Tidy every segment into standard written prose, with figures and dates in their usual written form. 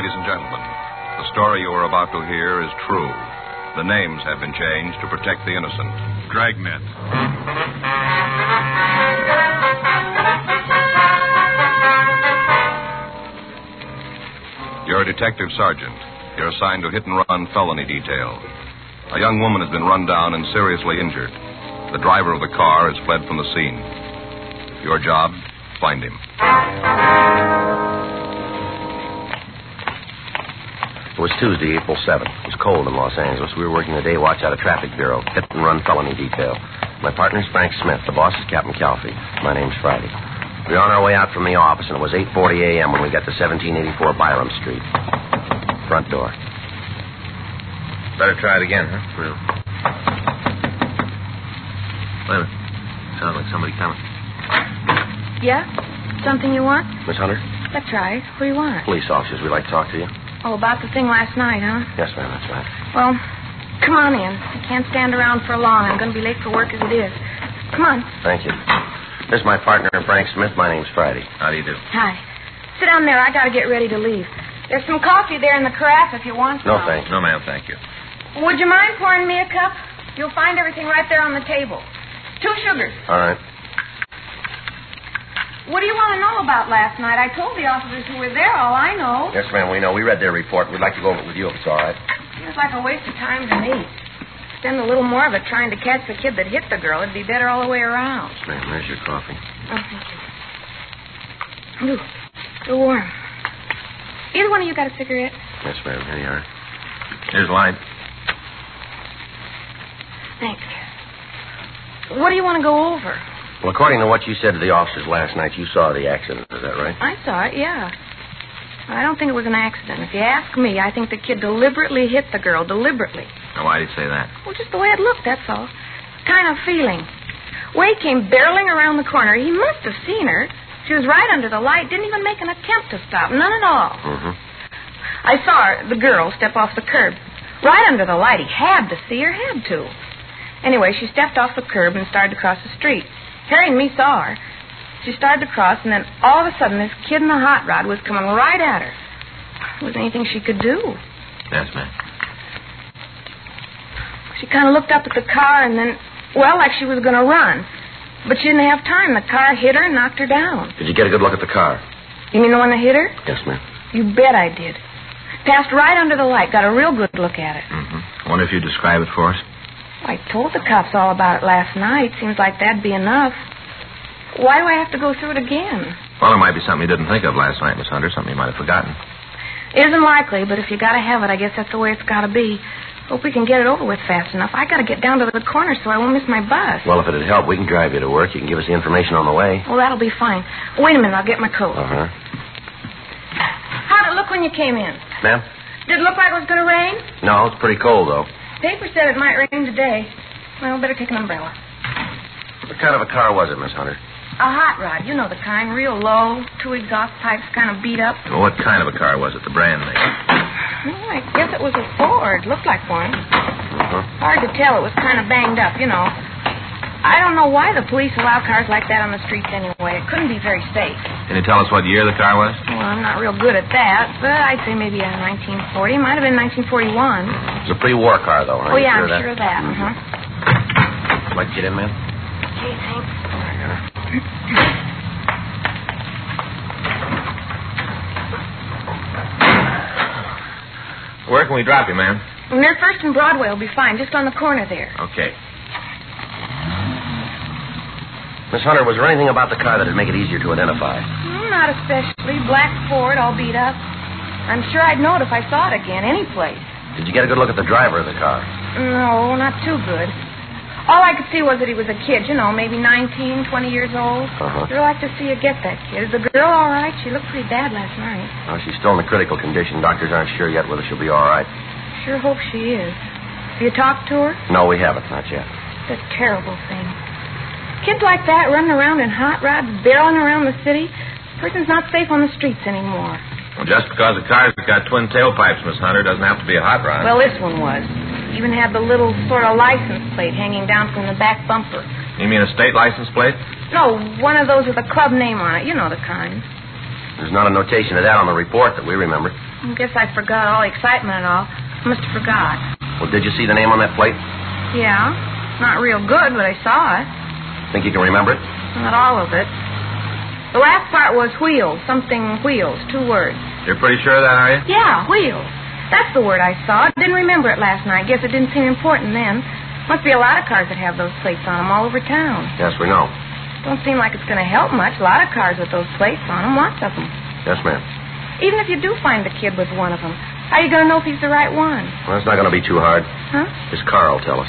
ladies and gentlemen. The story you are about to hear is true. The names have been changed to protect the innocent. Dragnet. You're a detective sergeant. You're assigned to hit-and-run felony detail. A young woman has been run down and seriously injured. The driver of the car has fled from the scene. Your job, find him. It was Tuesday, April 7th. It was cold in Los Angeles. We were working the day watch out of traffic bureau, hit-and-run felony detail. My partner's Frank Smith. The boss is Captain Calfee. My name's Friday. We were on our way out from the office, and it was 8:40 a.m. when we got to 1784 Byram Street. Front door. Better try it again, huh? Yeah. Wait a minute. Sounds like somebody coming. Yeah? Something you want? Miss Hunter? That's right. What do you want? Police officers. We'd like to talk to you. Oh, about the thing last night, huh? Yes, ma'am. That's right. Well, come on in. I can't stand around for long. I'm going to be late for work as it is. Come on. Thank you. This is my partner, Frank Smith. My name's Friday. How do you do? Hi. Sit down there. I got to get ready to leave. There's some coffee there in the carafe if you want some. No, thanks. No, ma'am, thank you. Would you mind pouring me a cup? You'll find everything right there on the table. 2 sugars. All right. What do you want to know about last night? I told the officers who were there all I know. Yes, ma'am, we know. We read their report. We'd like to go over it with you if it's all right. Seems like a waste of time to me. Spend a little more of it trying to catch the kid that hit the girl. It'd be better all the way around. Yes, ma'am. There's your coffee. Oh, thank you. Ooh, still warm. Either one of you got a cigarette? Yes, ma'am. Here you are. Here's a line. Thanks. What do you want to go over? Well, according to what you said to the officers last night, you saw the accident. Is that right? I saw it, yeah. I don't think it was an accident. If you ask me, I think the kid deliberately hit the girl. Deliberately. Now, why did you say that? Well, just the way it looked, that's all. Kind of feeling. Way came barreling around the corner. He must have seen her. She was right under the light. Didn't even make an attempt to stop. None at all. Mm-hmm. I saw her, the girl, step off the curb. Right under the light. He had to see her. Had to. Anyway, she stepped off the curb and started to cross the street. Harry and me saw her. She started to cross, and then all of a sudden, this kid in the hot rod was coming right at her. There wasn't anything she could do. Yes, ma'am. She kind of looked up at the car, and then, well, like she was going to run. But she didn't have time. The car hit her and knocked her down. Did you get a good look at the car? You mean the one that hit her? Yes, ma'am. You bet I did. Passed right under the light. Got a real good look at it. Mm-hmm. I wonder if you'd describe it for us. I told the cops all about it last night. Seems like that'd be enough. Why do I have to go through it again? Well, it might be something you didn't think of last night, Miss Hunter. Something you might have forgotten. Isn't likely, but if you gotta have it, I guess that's the way it's gotta be. Hope we can get it over with fast enough. I gotta get down to the corner so I won't miss my bus. Well, if it'd help, we can drive you to work. You can give us the information on the way. Well, that'll be fine. Wait a minute, I'll get my coat. Uh-huh. How'd it look when you came in? Ma'am? Did it look like it was gonna rain? No, it's pretty cold, though. Paper said it might rain today. Well, better take an umbrella. What kind of a car was it, Miss Hunter? A hot rod. You know the kind. Real low. 2 exhaust pipes kind of beat up. Well, what kind of a car was it? The brand name? Well, I guess it was a Ford. Looked like one. Uh-huh. Hard to tell. It was kind of banged up, you know. I don't know why the police allow cars like that on the streets anyway. It couldn't be very safe. Can you tell us what year the car was? Well, I'm not real good at that, but I'd say maybe a 1940. Might have been 1941. It was a pre-war car, though. Oh, yeah, I'm sure of that. Uh-huh. Like to get in, ma'am? Okay, thanks. Where can we drop you, ma'am? Near First and Broadway will be fine, just on the corner there. Okay. Miss Hunter, was there anything about the car that'd make it easier to identify? Not especially. Black Ford, all beat up. I'm sure I'd know it if I saw it again, any place. Did you get a good look at the driver of the car? No, not too good. All I could see was that he was a kid, you know, maybe 19, 20 years old. Uh-huh. Sure like to see you get that kid. Is the girl all right? She looked pretty bad last night. Well, she's still in a critical condition. Doctors aren't sure yet whether she'll be all right. Sure hope she is. Have you talked to her? No, we haven't. Not yet. It's a terrible thing. Kids like that running around in hot rods, barreling around the city. A person's not safe on the streets anymore. Well, just because a car's got twin tailpipes, Miss Hunter, doesn't have to be a hot rod. Well, this one was. Even had the little sort of license plate hanging down from the back bumper. You mean a state license plate? No, one of those with a club name on it. You know the kind. There's not a notation of that on the report that we remember. I guess I forgot all the excitement and all. I must have forgot. Well, did you see the name on that plate? Yeah. Not real good, but I saw it. Think you can remember it? Not all of it. The last part was wheels. Something wheels. 2 words. You're pretty sure of that, are you? Yeah, wheels. That's the word I saw. Didn't remember it last night. Guess it didn't seem important then. Must be a lot of cars that have those plates on them all over town. Yes, we know. Don't seem like it's going to help much. A lot of cars with those plates on them. Lots of them. Yes, ma'am. Even if you do find the kid with one of them, how are you going to know if he's the right one? Well, it's not going to be too hard. Huh? His car will tell us.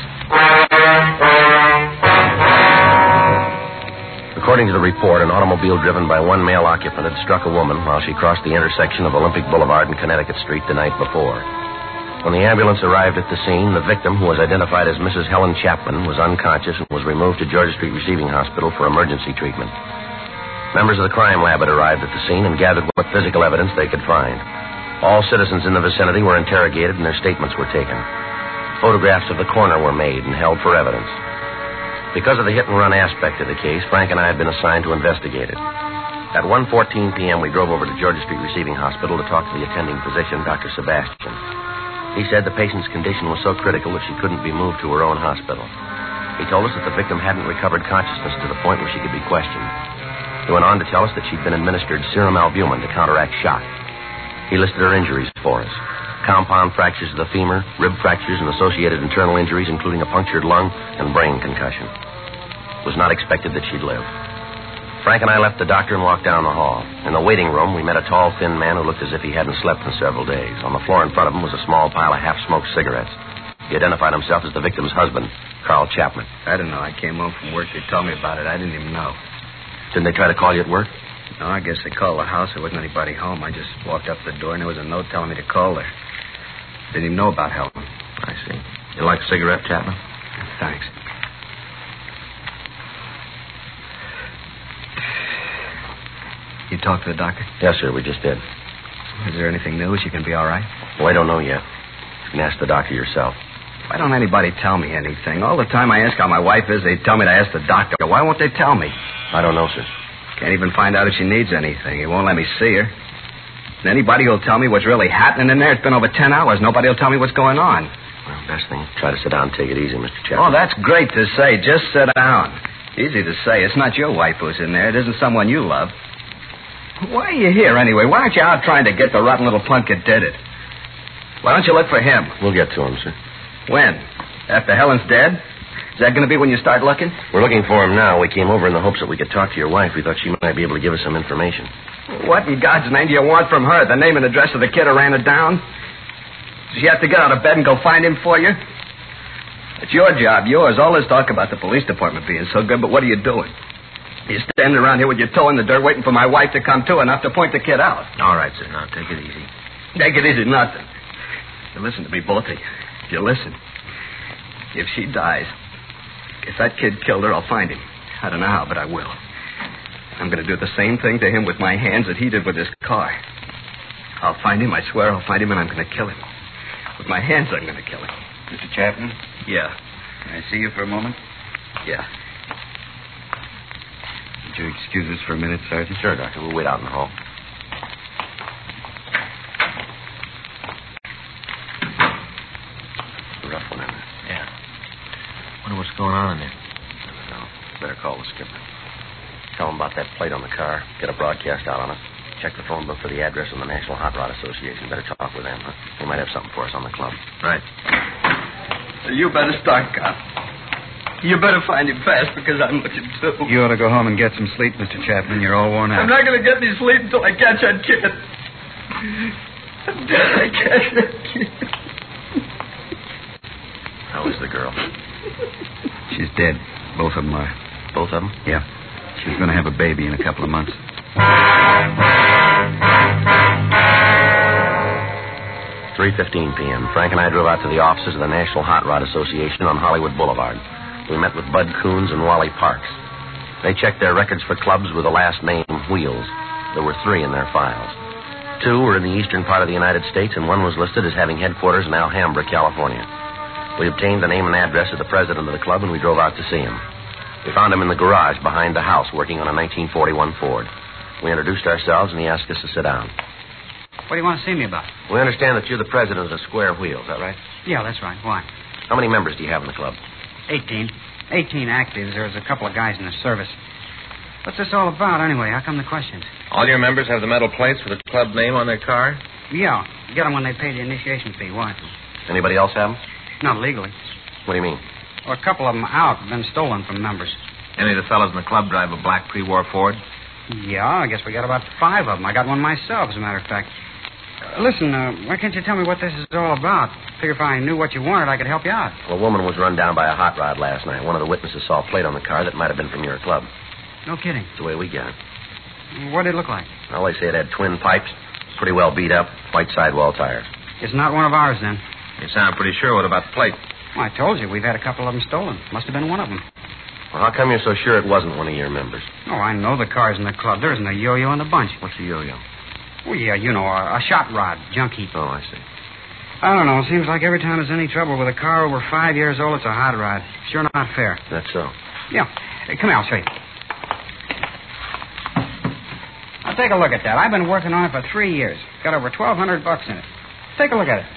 According to the report, an automobile driven by one male occupant had struck a woman while she crossed the intersection of Olympic Boulevard and Connecticut Street the night before. When the ambulance arrived at the scene, the victim, who was identified as Mrs. Helen Chapman, was unconscious and was removed to Georgia Street Receiving Hospital for emergency treatment. Members of the crime lab had arrived at the scene and gathered what physical evidence they could find. All citizens in the vicinity were interrogated and their statements were taken. Photographs of the coroner were made and held for evidence. Because of the hit-and-run aspect of the case, Frank and I had been assigned to investigate it. At 1:14 p.m., we drove over to Georgia Street Receiving Hospital to talk to the attending physician, Dr. Sebastian. He said the patient's condition was so critical that she couldn't be moved to her own hospital. He told us that the victim hadn't recovered consciousness to the point where she could be questioned. He went on to tell us that she'd been administered serum albumin to counteract shock. He listed her injuries for us. Compound fractures of the femur, rib fractures, and associated internal injuries, including a punctured lung and brain concussion. It was not expected that she'd live. Frank and I left the doctor and walked down the hall. In the waiting room, we met a tall, thin man who looked as if he hadn't slept in several days. On the floor in front of him was a small pile of half-smoked cigarettes. He identified himself as the victim's husband, Carl Chapman. I don't know. I came home from work. They told me about it. I didn't even know. Didn't they try to call you at work? No, I guess they called the house. There wasn't anybody home. I just walked up the door, and there was a note telling me to call her. Didn't even know about Helen. I see. You like a cigarette, Chapman? Thanks. You talked to the doctor? Yes, sir, we just did. Is there anything new? She can be all right? Well, I don't know yet. You can ask the doctor yourself. Why don't anybody tell me anything? All the time I ask how my wife is, they tell me to ask the doctor. Why won't they tell me? I don't know, sir. Can't even find out if she needs anything. He won't let me see her. And anybody who'll tell me what's really happening in there, it's been over 10 hours. Nobody will tell me what's going on. Well, best thing, try to sit down and take it easy, Mr. Chapman. Oh, that's great to say. Just sit down. Easy to say. It's not your wife who's in there. It isn't someone you love. Why are you here, anyway? Why aren't you out trying to get the rotten little punk that did it? Why don't you look for him? We'll get to him, sir. When? After Helen's dead? Is that going to be when you start looking? We're looking for him now. We came over in the hopes that we could talk to your wife. We thought she might be able to give us some information. What in God's name do you want from her? The name and address of the kid who ran her down? Does she have to get out of bed and go find him for you? It's your job, yours. All this talk about the police department being so good, but what are you doing? You're standing around here with your toe in the dirt waiting for my wife to come to enough to point the kid out. All right, sir. Now, take it easy. Take it easy, nothing. You listen to me, both of you. You listen. If she dies, if that kid killed her, I'll find him. I don't know how, but I will. I'm going to do the same thing to him with my hands that he did with his car. I'll find him, I swear I'll find him, and I'm going to kill him. With my hands, I'm going to kill him. Mr. Chapman? Yeah. Can I see you for a moment? Yeah. Would you excuse us for a minute, Sergeant? Sure, Doctor. We'll wait out in the hall. It's a rough one, isn't it? Yeah. Wonder what's going on in there. I don't know. Better call the skipper. Tell him about that plate on the car. Get a broadcast out on it. Check the phone book for the address of the National Hot Rod Association. Better talk with them, huh? They might have something for us on the club. Right. You better start, Cop. You better find him fast because I'm looking too. You ought to go home and get some sleep, Mr. Chapman. You're all worn out. I'm not going to get any sleep until I catch that kid. Until I catch that kid. How is the girl? She's dead. Both of them are. Both of them? Yeah. She's going to have a baby in a couple of months. 3:15 p.m. Frank and I drove out to the offices of the National Hot Rod Association on Hollywood Boulevard. We met with Bud Coons and Wally Parks. They checked their records for clubs with the last name Wheels. There were 3 in their files. 2 were in the eastern part of the United States, and 1 was listed as having headquarters in Alhambra, California. We obtained the name and address of the president of the club, and we drove out to see him. We found him in the garage behind the house working on a 1941 Ford. We introduced ourselves, and he asked us to sit down. What do you want to see me about? We understand that you're the president of the Square Wheel. Is that right? Yeah, that's right. Why? How many members do you have in the club? 18. 18 actives. There's a couple of guys in the service. What's this all about, anyway? How come the questions? All your members have the metal plates with the club name on their car? Yeah. Get them when they pay the initiation fee. Why? Anybody else have them? Not legally. What do you mean? Well, a couple of them out have been stolen from members. Any of the fellows in the club drive a black pre-war Ford? Yeah, I guess we got about 5 of them. I got one myself, as a matter of fact. Listen, why can't you tell me what this is all about? Figure if I knew what you wanted, I could help you out. Well, a woman was run down by a hot rod last night. One of the witnesses saw a plate on the car that might have been from your club. No kidding. That's the way we get it. What did it look like? Well, they say it had twin pipes, pretty well beat up, white sidewall tires. It's not one of ours, then. You sound pretty sure. What about the plate? Well, I told you, we've had a couple of them stolen. Must have been one of them. Well, how come you're so sure it wasn't one of your members? Oh, I know the cars in the club. There isn't a yo-yo in the bunch. What's a yo-yo? Oh, yeah, you know, a shot rod, junk heap. Oh, I see. I don't know. It seems like every time there's any trouble with a car over 5 years old, it's a hot rod. Sure not fair. That's so. Yeah. Hey, come here, I'll show you. Now, take a look at that. I've been working on it for 3 years. Got over $1,200 in it. Take a look at it.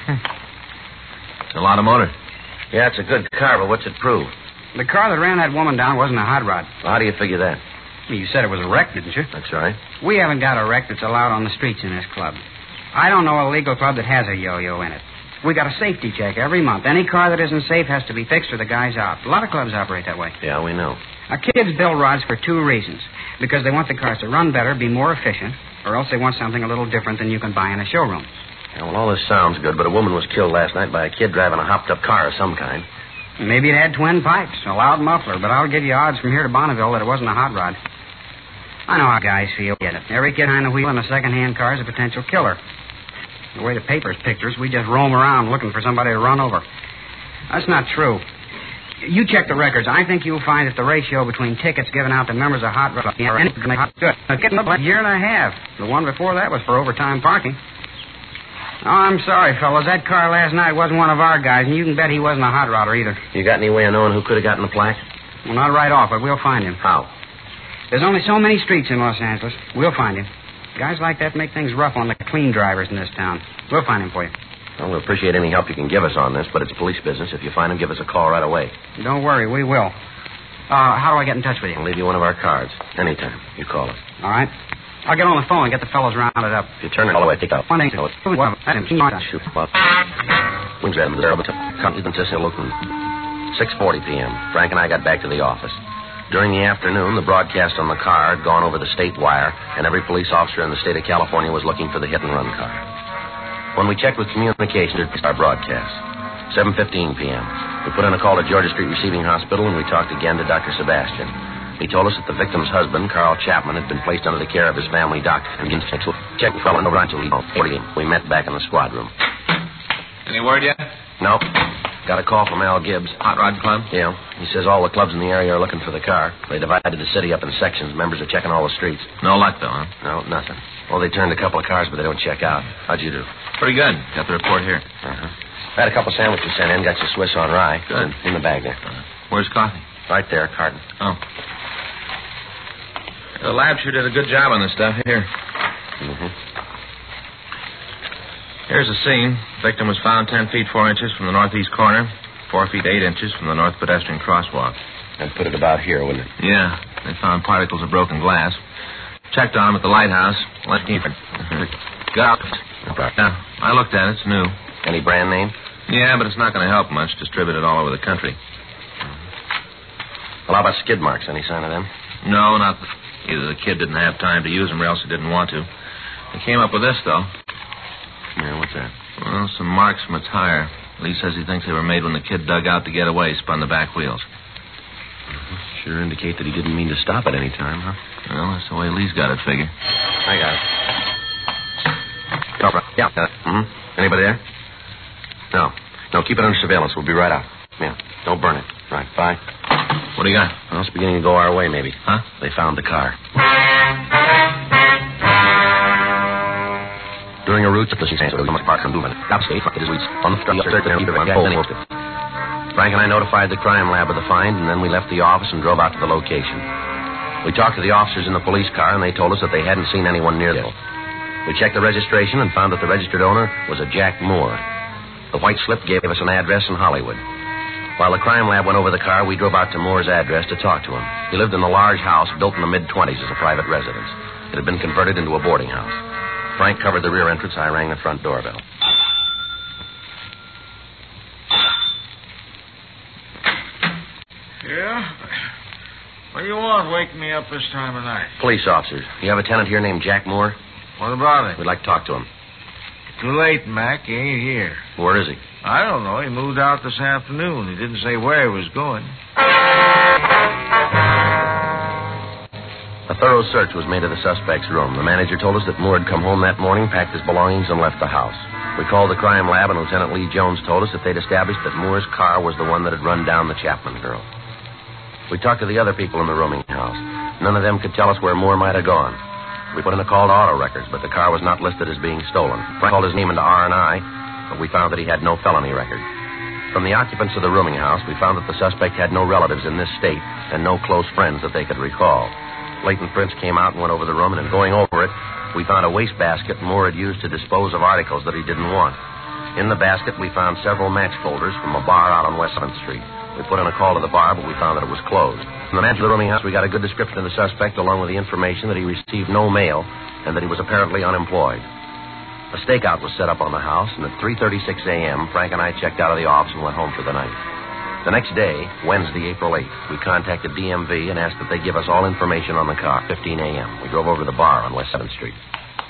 It's a lot of motor. Yeah, it's a good car, but what's it prove? The car that ran that woman down wasn't a hot rod. Well, how do you figure that? Well, you said it was a wreck, didn't you? That's right. We haven't got a wreck that's allowed on the streets in this club. I don't know a legal club that has a yo-yo in it. We got a safety check every month. Any car that isn't safe has to be fixed or the guy's out. A lot of clubs operate that way. Yeah, we know. Our kids build rods for 2 reasons. Because they want the cars to run better, be more efficient, or else they want something a little different than you can buy in a showroom. Yeah, well, all this sounds good, but a woman was killed last night by a kid driving a hopped-up car of some kind. Maybe it had twin pipes, a loud muffler, but I'll give you odds from here to Bonneville that it wasn't a hot rod. I know how guys feel. Get it. Every kid behind the wheel in a second-hand car is a potential killer. The way the papers picture us, we just roam around looking for somebody to run over. That's not true. You check the records. I think you'll find that the ratio between tickets given out to members of hot rod and good. A year and a half. The one before that was for overtime parking. Oh, I'm sorry, fellas. That car last night wasn't one of our guys, and you can bet he wasn't a hot rodder either. You got any way of knowing who could have gotten the plaque? Well, not right off, but we'll find him. How? There's only so many streets in Los Angeles. We'll find him. Guys like that make things rough on the clean drivers in this town. We'll find him for you. Well, we'll appreciate any help you can give us on this, but it's police business. If you find him, give us a call right away. Don't worry, we will. How do I get in touch with you? I'll leave you one of our cards. Anytime. You call us. All right. I'll get on the phone and get the fellows rounded up. If you turn it all the way, take out. One thing. Shoot. Well, wings at him. They're able to consist of looking. 6:40 p.m. Frank and I got back to the office. During the afternoon, the broadcast on the car had gone over the state wire, and every police officer in the state of California was looking for the hit-and-run car. When we checked with communications, it was our broadcast. 7:15 p.m. We put in a call to Georgia Street Receiving Hospital, and we talked again to Dr. Sebastian. He told us that the victim's husband, Carl Chapman, had been placed under the care of his family doctor. And checked from the rancho. We met back in the squad room. Any word yet? No. Got a call from Al Gibbs. Hot Rod Club? Yeah. He says all the clubs in the area are looking for the car. They divided the city up in sections. Members are checking all the streets. No luck, though, huh? No, nothing. Well, they turned a couple of cars, but they don't check out. How'd you do? Pretty good. Got the report here. Uh-huh. I had a couple sandwiches sent in. Got your Swiss on rye. Good. In the bag there. Where's coffee? Right there, carton. Oh. The lab sure did a good job on this stuff. Here. Mm-hmm. Here's the scene. Victim was found 10 feet 4 inches from the northeast corner, 4 feet 8 inches from the north pedestrian crosswalk. I'd put it about here, wouldn't it? Yeah. They found particles of broken glass. Checked on him at the lighthouse. Got out. Now, I looked at it. It's new. Any brand name? Yeah, but it's not going to help much. Distributed all over the country. Well, how about skid marks? Any sign of them? No, not... Either the kid didn't have time to use them or else he didn't want to. They came up with this, though. Yeah, what's that? Well, some marks from a tire. Lee says he thinks they were made when the kid dug out to get away, spun the back wheels. Sure indicate that he didn't mean to stop at any time, huh? Well, that's the way Lee's got it figured. I got it. Oh, right. Yeah. Mm-hmm. Anybody there? No. No, keep it under surveillance. We'll be right out. Yeah. Don't burn it. Right. Bye. What do you got? Well, it's beginning to go our way, maybe. Huh? They found the car. During a route to the Park and movement, upstate, it is on the Frank and I notified the crime lab of the find, and then we left the office and drove out to the location. We talked to the officers in the police car, and they told us that they hadn't seen anyone near them. We checked the registration and found that the registered owner was a Jack Moore. The white slip gave us an address in Hollywood. While the crime lab went over the car, we drove out to Moore's address to talk to him. He lived in a large house built in the mid-20s as a private residence. It had been converted into a boarding house. Frank covered the rear entrance. I rang the front doorbell. Yeah? What do you want waking me up this time of night? Police officers. You have a tenant here named Jack Moore? What about it? We'd like to talk to him. Too late, Mac. He ain't here. Where is he? I don't know. He moved out this afternoon. He didn't say where he was going. A thorough search was made of the suspect's room. The manager told us that Moore had come home that morning, packed his belongings, and left the house. We called the crime lab, and Lieutenant Lee Jones told us that they'd established that Moore's car was the one that had run down the Chapman girl. We talked to the other people in the rooming house. None of them could tell us where Moore might have gone. We put in a call to auto records, but the car was not listed as being stolen. Frank called his name into R&I, but we found that he had no felony record. From the occupants of the rooming house, we found that the suspect had no relatives in this state and no close friends that they could recall. Leighton Prince came out and went over the room, and in going over it, we found a wastebasket Moore had used to dispose of articles that he didn't want. In the basket, we found several match folders from a bar out on West 7th Street. We put in a call to the bar, but we found that it was closed. From the manager of the rooming house, we got a good description of the suspect, along with the information that he received no mail and that he was apparently unemployed. A stakeout was set up on the house, and at 3:36 a.m., Frank and I checked out of the office and went home for the night. The next day, Wednesday, April 8th, we contacted DMV and asked that they give us all information on the car, 15 a.m. We drove over to the bar on West 7th Street.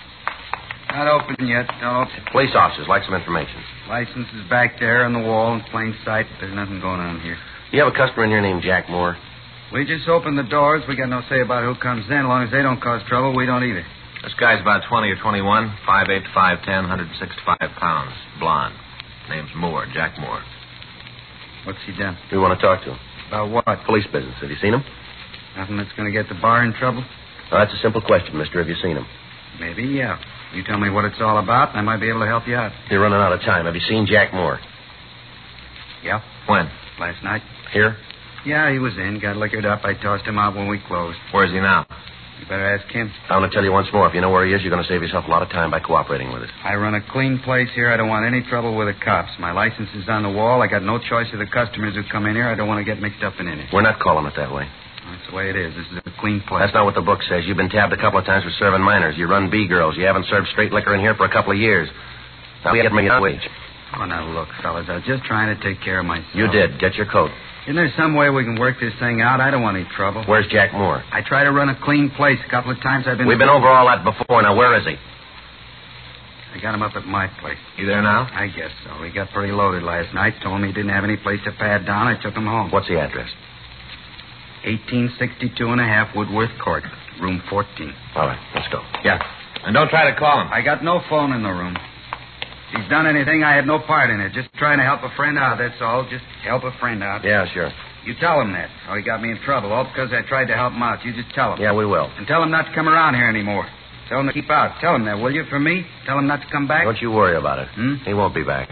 Not open yet. Don't open. Police officers like some information. License is back there on the wall in plain sight. There's nothing going on here. You have a customer in here named Jack Moore? We just opened the doors. We got no say about who comes in. As long as they don't cause trouble, we don't either. This guy's about 20 or 21, 5'8", 5'10", 165 pounds, blonde. Name's Moore, Jack Moore. What's he done? We want to talk to him. About what? Police business. Have you seen him? Nothing that's going to get the bar in trouble? Well, that's a simple question, mister. Have you seen him? Maybe, yeah. You tell me what it's all about, and I might be able to help you out. You're running out of time. Have you seen Jack Moore? Yeah. When? Last night. Here? Yeah, he was in. Got liquored up. I tossed him out when we closed. Where's he now? You better ask him. I want to tell you once more. If you know where he is, you're going to save yourself a lot of time by cooperating with us. I run a clean place here. I don't want any trouble with the cops. My license is on the wall. I got no choice of the customers who come in here. I don't want to get mixed up in it. We're not calling it that way. That's the way it is. This is a clean place. That's not what the book says. You've been tabbed a couple of times for serving minors. You run B-girls. You haven't served straight liquor in here for a couple of years. Now we get me a wage. Oh, now look, fellas. I was just trying to take care of myself. You did. Get your coat. Isn't there some way we can work this thing out? I don't want any trouble. Where's Jack Moore? I try to run a clean place. A couple of times I've been... We've been over all that before. Now, where is he? I got him up at my place. You there now? I guess so. He got pretty loaded last night. Told me he didn't have any place to pad down. I took him home. What's the address? 1862 and a half Woodworth Court, room 14. All right, let's go. Yeah. And don't try to call him. I got no phone in the room. If he's done anything, I had no part in it. Just trying to help a friend out, that's all. Just help a friend out. Yeah, sure. You tell him that. Oh, he got me in trouble. All because I tried to help him out. You just tell him. Yeah, we will. And tell him not to come around here anymore. Tell him to keep out. Tell him that, will you, for me? Tell him not to come back. Don't you worry about it. Hmm? He won't be back.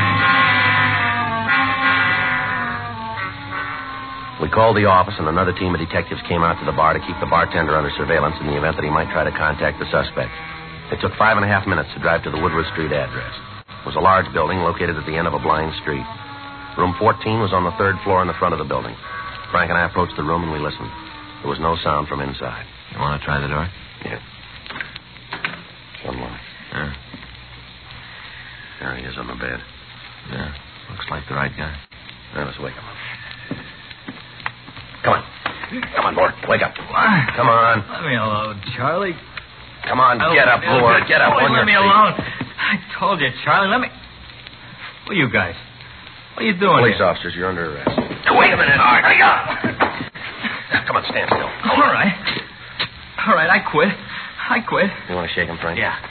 We called the office, and another team of detectives came out to the bar to keep the bartender under surveillance in the event that he might try to contact the suspect. It took 5.5 minutes to drive to the Woodward Street address. It was a large building located at the end of a blind street. Room 14 was on the third floor in the front of the building. Frank and I approached the room, and we listened. There was no sound from inside. You want to try the door? Yeah. It's unlocked. Yeah. There he is on the bed. Yeah. Looks like the right guy. Now, let's wake him up. Come on. Come on, Moore. Wake up. Come on. Let me alone, Charlie. Come on, get up, Moore. Get up on your Let me feet. alone. I told you, Charlie. Let me... Who are you guys? What are you doing Police here? officers, you're under arrest. Wait a minute. All right, hurry up. Come on, stand still. All right. All right, I quit. I quit. You want to shake him, Frank? Yeah.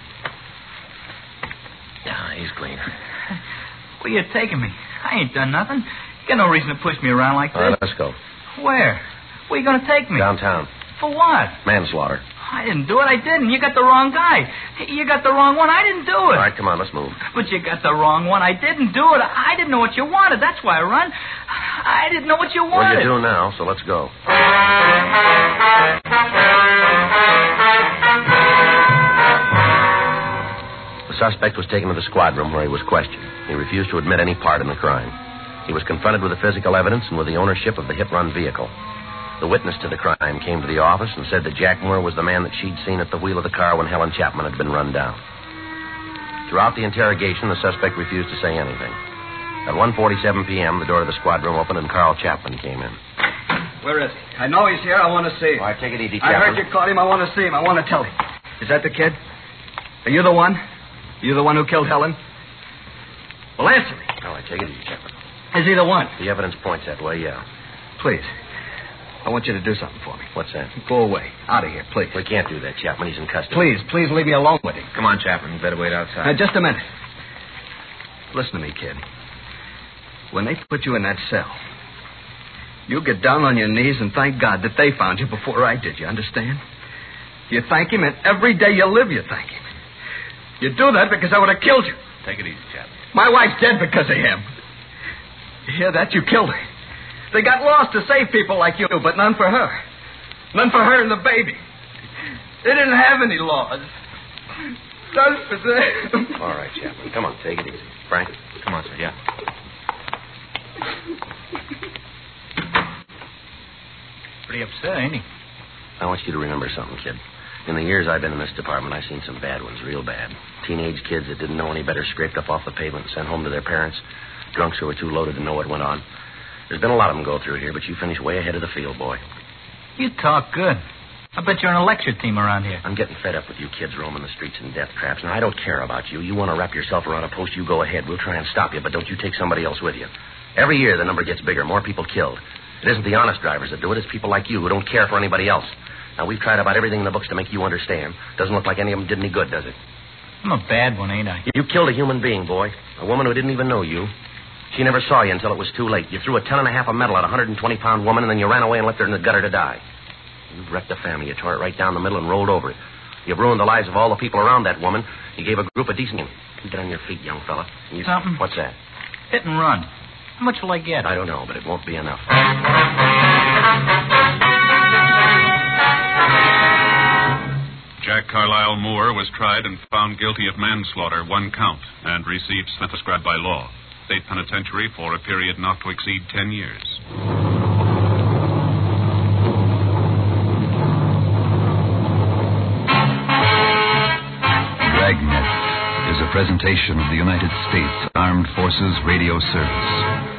Yeah, he's clean. Where you taking me? I ain't done nothing. You got no reason to push me around like All this. right, let's go. Where? Where you going to take me? Downtown. For what? Manslaughter. I didn't do it. I didn't. You got the wrong guy. You got the wrong one. I didn't do it. All right, come on, let's move. But you got the wrong one. I didn't do it. I didn't know what you wanted. That's why I run. I didn't know what you Well, wanted. you do now, so let's go. suspect was taken to the squad room where he was questioned. He refused to admit any part in the crime. He was confronted with the physical evidence and with the ownership of the hit-run vehicle. The witness to the crime came to the office and said that Jack Moore was the man that she'd seen at the wheel of the car when Helen Chapman had been run down. Throughout the interrogation, the suspect refused to say anything. At 1:47 p.m., the door of the squad room opened and Carl Chapman came in. Where is he? I know he's here. I want to see him. All right, take it easy, I Chapman. heard you call him. I want to see him. I want to tell him. Is that the kid? Are you the one? You the one who killed Helen? Well, answer me. All right, take it easy, Chapman. Is he the one? The evidence points that way, yeah. Please. I want you to do something for me. What's that? Go away. Out of here, please. We can't do that, Chapman. He's in custody. Please leave me alone with him. Come on, Chapman. You better wait outside. Now, just a minute. Listen to me, kid. When they put you in that cell, you get down on your knees and thank God that they found you before I did. You understand? You thank him, and every day you live, you thank him. You do that because I would have killed you. Take it easy, Chapman. My wife's dead because of him. You hear that? You killed her. They got lost to save people like you, but none for her. None for her and the baby. They didn't have any laws. None for them. All right, Chapman. Come on, take it easy. Frank? Come on, sir. Yeah. Pretty upset, ain't he? I want you to remember something, kid. In the years I've been in this department, I've seen some bad ones, real bad. Teenage kids that didn't know any better scraped up off the pavement and sent home to their parents. Drunks who were too loaded to know what went on. There's been a lot of them go through here, but you finished way ahead of the field, boy. You talk good. I bet you're on a lecture team around here. I'm getting fed up with you kids roaming the streets in death traps. Now, I don't care about you. You want to wrap yourself around a post, you go ahead. We'll try and stop you, but don't you take somebody else with you. Every year, the number gets bigger, more people killed. It isn't the honest drivers that do it. It's people like you who don't care for anybody else. Now, we've tried about everything in the books to make you understand. Doesn't look like any of them did any good, does it? I'm a bad one, ain't I? You killed a human being, boy. A woman who didn't even know you. She never saw you until it was too late. You threw a 10.5 of metal at a 120-pound woman, and then you ran away and left her in the gutter to die. You wrecked a family. You tore it right down the middle and rolled over it. You've ruined the lives of all the people around that woman. You gave a group a decent... Get on your feet, young fella. Something? What's that? Hit and run. How much will I get? I don't know, but it won't be enough. Jack Carlisle Moore was tried and found guilty of manslaughter, 1 count, and received sentence prescribed by law. State penitentiary for a period not to exceed 10 years. Dragnet is a presentation of the United States Armed Forces Radio Service.